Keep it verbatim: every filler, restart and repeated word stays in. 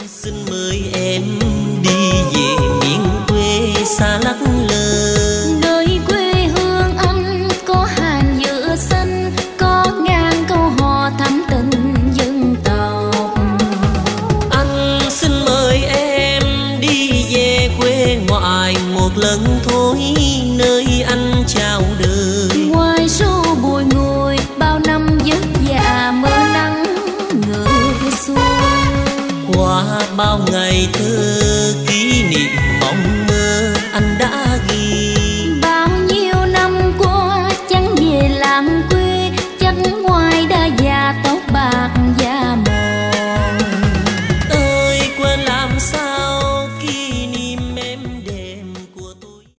Xin mời em đi về miền quê xa lắc lơ. Nơi quê hương anh có hàng dừa xanh, có ngàn câu hò thắm tình dân tộc. Anh xin mời em đi về quê ngoại một lần thôi, nơi anh chào đời. Ngoài số bùi ngùi bao năm vất vả mơ nắng ngược xuôi. Qua bao ngày thơ kỷ niệm mong